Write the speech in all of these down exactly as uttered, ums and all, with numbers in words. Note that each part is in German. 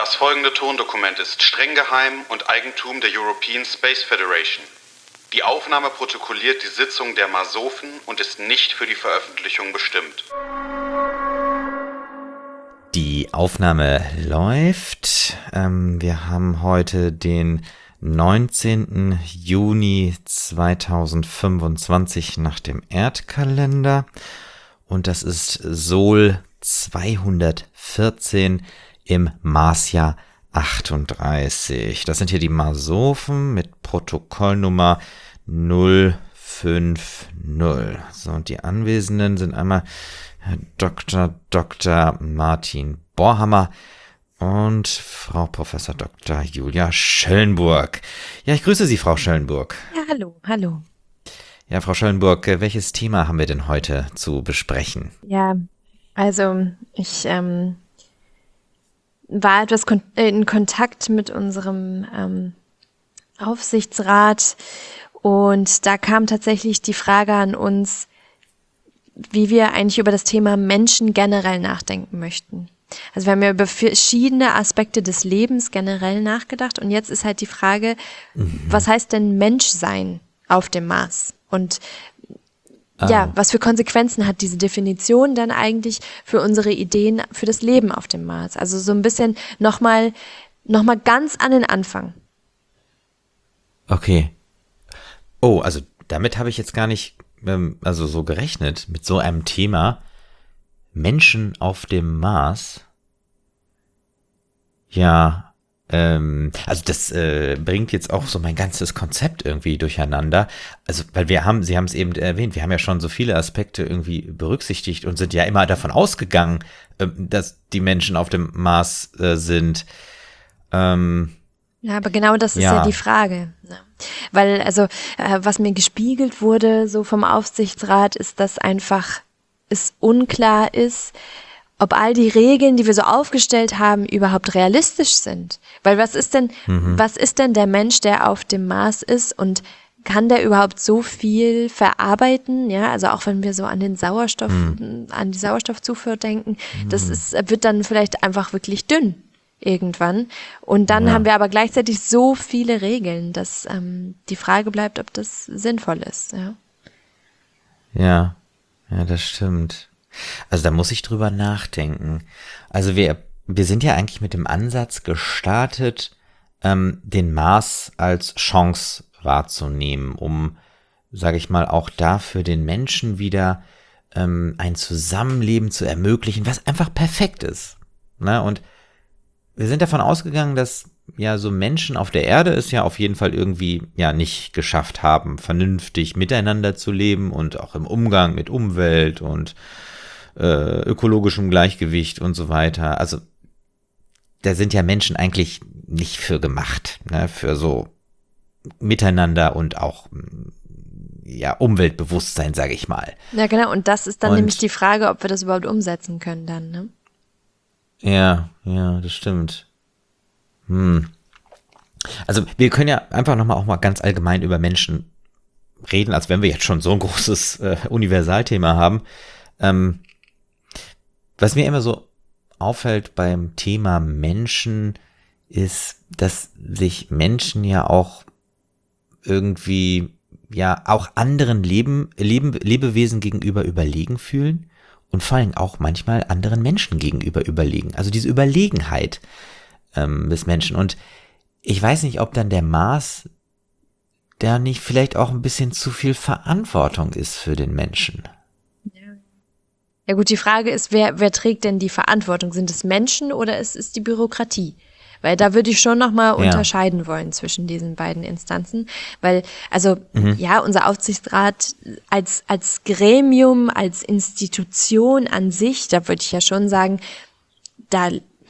Das folgende Tondokument ist streng geheim und Eigentum der European Space Federation. Die Aufnahme protokolliert die Sitzung der Masofen und ist nicht für die Veröffentlichung bestimmt. Die Aufnahme läuft. Ähm, wir haben heute den neunzehnten Juni zweitausendfünfundzwanzig nach dem Erdkalender und das ist Sol zweihundertvierzehn im Marsjahr achtunddreißig. Das sind hier die Masofen mit Protokollnummer null fünf null. So, und die Anwesenden sind einmal Herr Doktor Doktor Martin Borhammer und Frau Professor Doktor Julia Schöllenburg. Ja, ich grüße Sie, Frau Schöllenburg. Ja, hallo, hallo. Ja, Frau Schöllenburg, welches Thema haben wir denn heute zu besprechen? Ja, also ich ähm, war etwas kon- in Kontakt mit unserem ähm, Aufsichtsrat und da kam tatsächlich die Frage an uns, wie wir eigentlich über das Thema Menschen generell nachdenken möchten. Also wir haben ja über verschiedene Aspekte des Lebens generell nachgedacht und jetzt ist halt die Frage, mhm. was heißt denn Menschsein auf dem Mars? Und oh. ja, was für Konsequenzen hat diese Definition dann eigentlich für unsere Ideen für das Leben auf dem Mars? Also so ein bisschen nochmal noch mal ganz an den Anfang. Okay. Oh, also damit habe ich jetzt gar nicht ähm, also so gerechnet, mit so einem Thema Menschen auf dem Mars. Ja, ähm, also das äh, bringt jetzt auch so mein ganzes Konzept irgendwie durcheinander. Also, weil wir haben, Sie haben es eben erwähnt, wir haben ja schon so viele Aspekte irgendwie berücksichtigt und sind ja immer davon ausgegangen, äh, dass die Menschen auf dem Mars äh, sind. Ähm, Ja, aber genau das ist ja, ja die Frage. Ne? Weil, also, äh, was mir gespiegelt wurde, so vom Aufsichtsrat, ist, dass einfach es unklar ist, ob all die Regeln, die wir so aufgestellt haben, überhaupt realistisch sind. Weil was ist denn, mhm. was ist denn der Mensch, der auf dem Mars ist und kann der überhaupt so viel verarbeiten? Ja, also auch wenn wir so an den Sauerstoff, mhm. an die Sauerstoffzufuhr denken, mhm. das ist, wird dann vielleicht einfach wirklich dünn irgendwann. Und dann ja. haben wir aber gleichzeitig so viele Regeln, dass ähm, die Frage bleibt, ob das sinnvoll ist. Ja, ja, ja, das stimmt. Also da muss ich drüber nachdenken. Also wir, wir sind ja eigentlich mit dem Ansatz gestartet, ähm, den Mars als Chance wahrzunehmen, um, sage ich mal, auch da für den Menschen wieder ähm, ein Zusammenleben zu ermöglichen, was einfach perfekt ist. Ne? Und wir sind davon ausgegangen, dass ja so Menschen auf der Erde es ja auf jeden Fall irgendwie ja nicht geschafft haben, vernünftig miteinander zu leben und auch im Umgang mit Umwelt und äh, ökologischem Gleichgewicht und so weiter. Also da sind ja Menschen eigentlich nicht für gemacht, ne, für so Miteinander und auch ja Umweltbewusstsein, sage ich mal. Ja, genau. Und das ist dann und, nämlich die Frage, ob wir das überhaupt umsetzen können dann, ne? Ja, ja, das stimmt. Hm. Also wir können ja einfach nochmal auch mal ganz allgemein über Menschen reden, als wenn wir jetzt schon so ein großes äh, Universalthema haben. Ähm, was mir immer so auffällt beim Thema Menschen, ist, dass sich Menschen ja auch irgendwie, ja, auch anderen Leben, Leben, Lebewesen gegenüber überlegen fühlen und vor allem auch manchmal anderen Menschen gegenüber überlegen. Also diese Überlegenheit ähm, des Menschen. Und ich weiß nicht, ob dann der Mars da nicht vielleicht auch ein bisschen zu viel Verantwortung ist für den Menschen. Ja gut, die Frage ist, wer, wer trägt denn die Verantwortung? Sind es Menschen oder ist es die Bürokratie? Weil da würde ich schon nochmal ja. unterscheiden wollen zwischen diesen beiden Instanzen. Weil, also, mhm. ja, unser Aufsichtsrat als, als Gremium, als Institution an sich, da würde ich ja schon sagen, da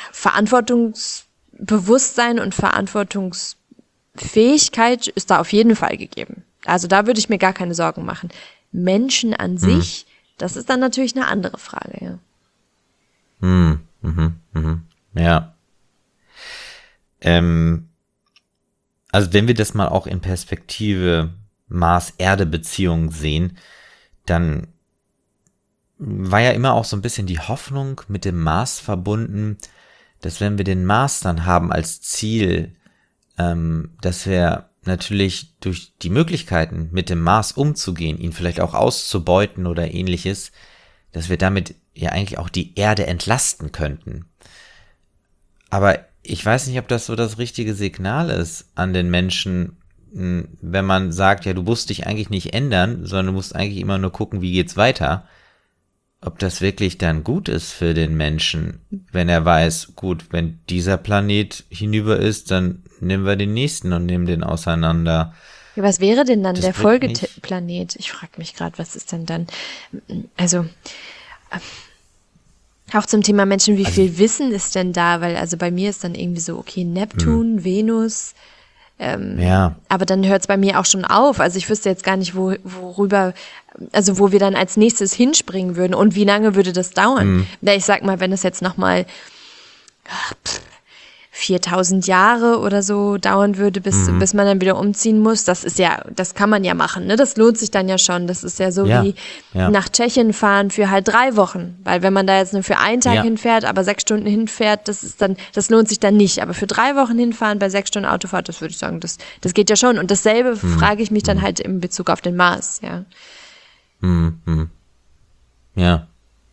Verantwortungsbewusstsein und Verantwortungsfähigkeit ist da auf jeden Fall gegeben. Also da würde ich mir gar keine Sorgen machen. Menschen an mhm. sich, das ist dann natürlich eine andere Frage, ja. Mhm, mhm, mhm. Ja. Ähm, also wenn wir das mal auch in Perspektive Mars-Erde-Beziehung sehen, dann war ja immer auch so ein bisschen die Hoffnung mit dem Mars verbunden, dass wenn wir den Mars dann haben als Ziel, ähm, dass wir natürlich durch die Möglichkeiten, mit dem Mars umzugehen, ihn vielleicht auch auszubeuten oder ähnliches, dass wir damit ja eigentlich auch die Erde entlasten könnten. Aber ich weiß nicht, ob das so das richtige Signal ist an den Menschen, wenn man sagt, ja, du musst dich eigentlich nicht ändern, sondern du musst eigentlich immer nur gucken, wie geht's weiter. Ob das wirklich dann gut ist für den Menschen, wenn er weiß, gut, wenn dieser Planet hinüber ist, dann nehmen wir den nächsten und nehmen den auseinander. Ja, was wäre denn dann das der Folgeplanet? Ich frage mich gerade, was ist denn dann? Also auch zum Thema Menschen, wie also, viel Wissen ist denn da? Weil also bei mir ist dann irgendwie so, okay, Neptun, hm. Venus, Ähm, ja. Aber dann hört es bei mir auch schon auf. Also ich wüsste jetzt gar nicht, wo, worüber, also wo wir dann als nächstes hinspringen würden und wie lange würde das dauern. Mhm. Ich sag mal, wenn es jetzt nochmal viertausend Jahre oder so dauern würde, bis, mhm. bis man dann wieder umziehen muss, das ist ja, das kann man ja machen, ne? Das lohnt sich dann ja schon. Das ist ja so ja. wie ja. nach Tschechien fahren für halt drei Wochen. Weil wenn man da jetzt nur für einen Tag ja. hinfährt, aber sechs Stunden hinfährt, das ist dann, das lohnt sich dann nicht. Aber für drei Wochen hinfahren bei sechs Stunden Autofahrt, das würde ich sagen, das, das geht ja schon. Und dasselbe mhm. frage ich mich dann mhm. halt in Bezug auf den Mars, ja. Mhm. Ja.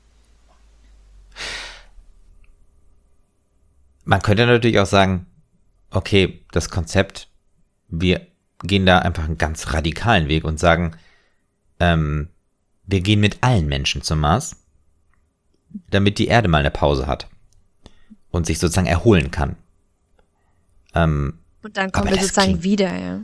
Man könnte natürlich auch sagen, okay, das Konzept, wir gehen da einfach einen ganz radikalen Weg und sagen, ähm, wir gehen mit allen Menschen zum Mars, damit die Erde mal eine Pause hat und sich sozusagen erholen kann. Ähm, und dann kommen wir sozusagen klingt, wieder, ja.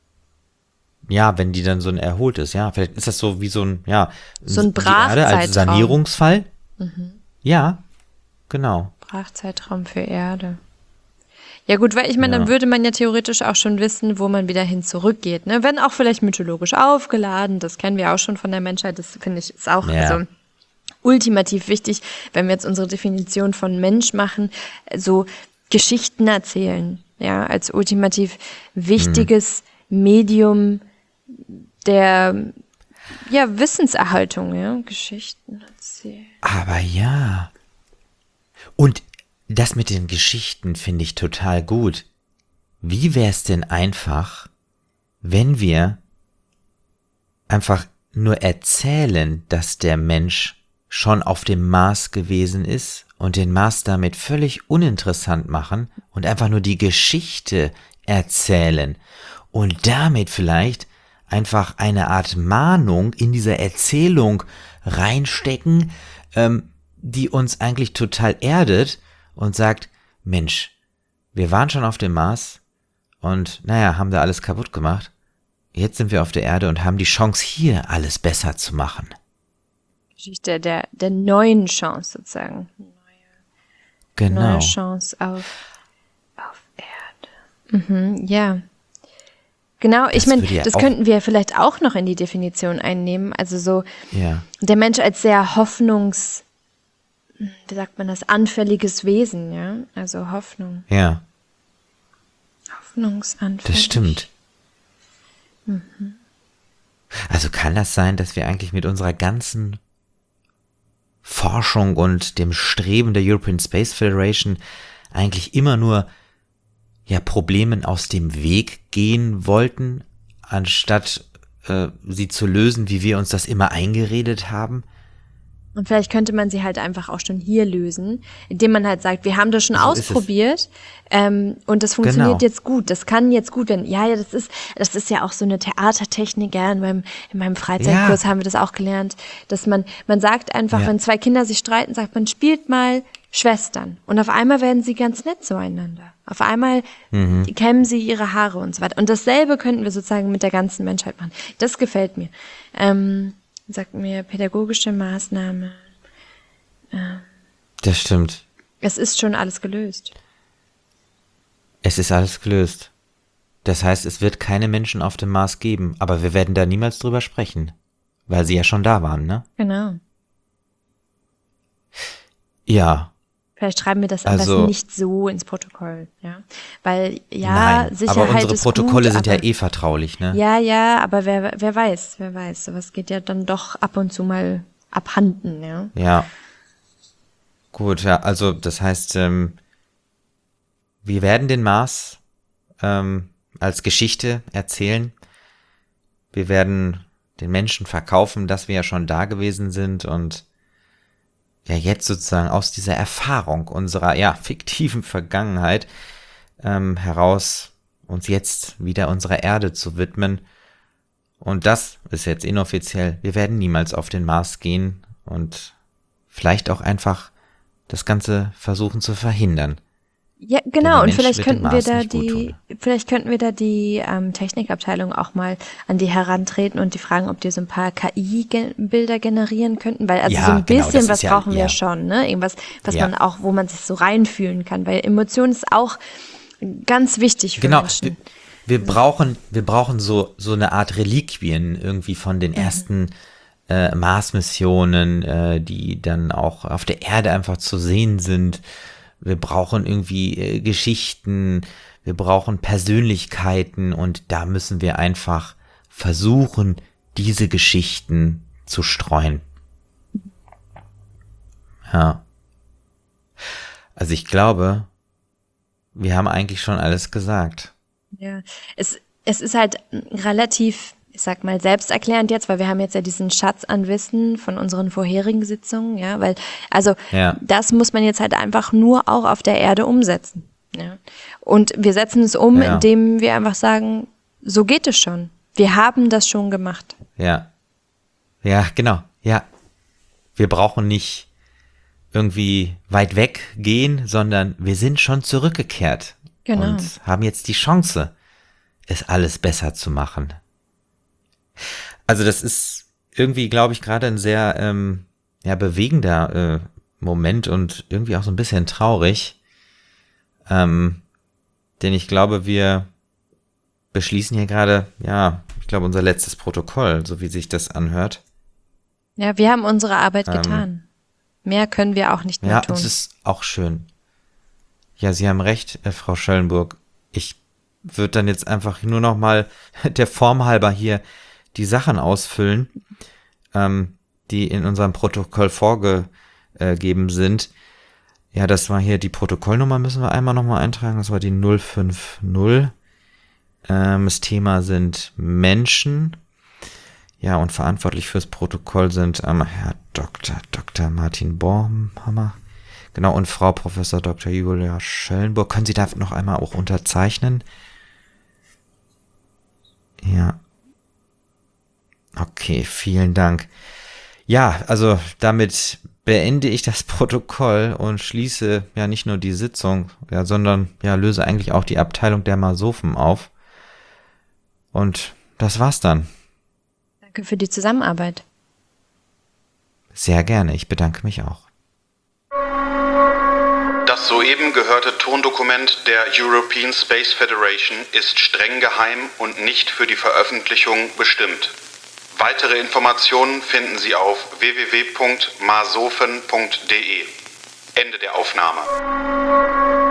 Ja, wenn die dann so ein erholt ist, ja, vielleicht ist das so wie so ein, ja, so ein Brachzeitraum. Die Erde als Sanierungsfall. Mhm. Ja, genau. Brachzeitraum für Erde. Ja gut, weil ich meine, ja. dann würde man ja theoretisch auch schon wissen, wo man wieder hin zurückgeht. Ne? Wenn auch vielleicht mythologisch aufgeladen, das kennen wir auch schon von der Menschheit, das finde ich ist auch ja. also ultimativ wichtig, wenn wir jetzt unsere Definition von Mensch machen, so Geschichten erzählen, ja, als ultimativ wichtiges hm. Medium der ja, Wissenserhaltung, ja, Geschichten erzählen. Aber ja. Und das mit den Geschichten finde ich total gut. Wie wäre es denn einfach, wenn wir einfach nur erzählen, dass der Mensch schon auf dem Mars gewesen ist und den Mars damit völlig uninteressant machen und einfach nur die Geschichte erzählen und damit vielleicht einfach eine Art Mahnung in dieser Erzählung reinstecken, ähm, die uns eigentlich total erdet und sagt, Mensch, wir waren schon auf dem Mars und naja, haben da alles kaputt gemacht. Jetzt sind wir auf der Erde und haben die Chance, hier alles besser zu machen. Geschichte der, der neuen Chance sozusagen. Neue, genau. Neue Chance auf, auf Erde. Mhm, ja. Genau, ich meine, ja das könnten wir vielleicht auch noch in die Definition einnehmen. Also so ja. der Mensch als sehr hoffnungs- wie sagt man das, anfälliges Wesen, ja, also Hoffnung. Ja. Hoffnungsanfällig. Das stimmt. Mhm. Also kann das sein, dass wir eigentlich mit unserer ganzen Forschung und dem Streben der European Space Federation eigentlich immer nur ja Problemen aus dem Weg gehen wollten, anstatt äh, sie zu lösen, wie wir uns das immer eingeredet haben? Und vielleicht könnte man sie halt einfach auch schon hier lösen, indem man halt sagt, wir haben das schon so ausprobiert ähm, und das funktioniert genau. jetzt gut, das kann jetzt gut werden. Ja, ja, das ist das ist ja auch so eine Theatertechnik, ja, in meinem, in meinem Freizeitkurs ja. haben wir das auch gelernt, dass man, man sagt einfach, ja. wenn zwei Kinder sich streiten, sagt man, spielt mal Schwestern und auf einmal werden sie ganz nett zueinander. Auf einmal mhm. kämmen sie ihre Haare und so weiter. Und dasselbe könnten wir sozusagen mit der ganzen Menschheit machen. Das gefällt mir. Ähm, sagt mir pädagogische Maßnahme. Ähm, das stimmt. Es ist schon alles gelöst. Es ist alles gelöst. Das heißt, es wird keine Menschen auf dem Mars geben, aber wir werden da niemals drüber sprechen, weil sie ja schon da waren, ne? Genau. Ja. Vielleicht schreiben wir das am also, besten nicht so ins Protokoll, ja, weil ja nein, Sicherheit aber unsere ist Protokolle gut, sind aber, ja eh vertraulich, ne? Ja, ja, aber wer wer weiß, wer weiß, sowas geht ja dann doch ab und zu mal abhanden, ja. Ja. Gut, ja, also das heißt, ähm, wir werden den Mars ähm, als Geschichte erzählen. Wir werden den Menschen verkaufen, dass wir ja schon da gewesen sind und ja jetzt sozusagen aus dieser Erfahrung unserer ja fiktiven Vergangenheit ähm, heraus uns jetzt wieder unserer Erde zu widmen. Und das ist jetzt inoffiziell. Wir werden niemals auf den Mars gehen und vielleicht auch einfach das Ganze versuchen zu verhindern. Ja, genau. Und vielleicht könnten wir da die, vielleicht könnten wir da die ähm, Technikabteilung auch mal an die herantreten und die fragen, ob die so ein paar K I-Bilder generieren könnten, weil also ja, so ein genau, bisschen was ja, brauchen wir ja. schon, ne? Irgendwas, was ja. man auch, wo man sich so reinfühlen kann, weil Emotion ist auch ganz wichtig für genau. Menschen. Wir, wir brauchen, wir brauchen so so eine Art Reliquien irgendwie von den mhm. ersten äh, Mars-Missionen, äh, die dann auch auf der Erde einfach zu sehen sind. Wir brauchen irgendwie äh, Geschichten, wir brauchen Persönlichkeiten und da müssen wir einfach versuchen, diese Geschichten zu streuen. Ja. Also ich glaube, wir haben eigentlich schon alles gesagt. Ja, es, es ist halt relativ, ich sag mal, selbsterklärend jetzt, weil wir haben jetzt ja diesen Schatz an Wissen von unseren vorherigen Sitzungen, ja, weil, also, ja. das muss man jetzt halt einfach nur auch auf der Erde umsetzen, ja. Und wir setzen es um, ja. indem wir einfach sagen, so geht es schon. Wir haben das schon gemacht. Ja. Ja, genau, ja. Wir brauchen nicht irgendwie weit weg gehen, sondern wir sind schon zurückgekehrt. Genau. Und haben jetzt die Chance, es alles besser zu machen. Also das ist irgendwie, glaube ich, gerade ein sehr ähm, ja, bewegender äh, Moment und irgendwie auch so ein bisschen traurig. Ähm, denn ich glaube, wir beschließen hier gerade, ja, ich glaube, unser letztes Protokoll, so wie sich das anhört. Ja, wir haben unsere Arbeit Ähm, getan. Mehr können wir auch nicht mehr ja, tun. Ja, es ist auch schön. Ja, Sie haben recht, äh, Frau Schellenburg. Ich würde dann jetzt einfach nur noch mal der Form halber hier die Sachen ausfüllen, ähm, die in unserem Protokoll vorgegeben sind. Ja, das war hier die Protokollnummer, müssen wir einmal noch mal eintragen. Das war die null fünf null. Ähm, das Thema sind Menschen. Ja, und verantwortlich fürs Protokoll sind ähm, Herr Doktor Doktor Martin Bornhammer. Genau, und Frau Professor Doktor Julia Schellenburg. Können Sie da noch einmal auch unterzeichnen? Ja. Okay, vielen Dank. Ja, also damit beende ich das Protokoll und schließe ja nicht nur die Sitzung, ja, sondern ja, löse eigentlich auch die Abteilung der Masophen auf. Und das war's dann. Danke für die Zusammenarbeit. Sehr gerne, ich bedanke mich auch. Das soeben gehörte Tondokument der European Space Federation ist streng geheim und nicht für die Veröffentlichung bestimmt. Weitere Informationen finden Sie auf w w w punkt masophen punkt d e. Ende der Aufnahme.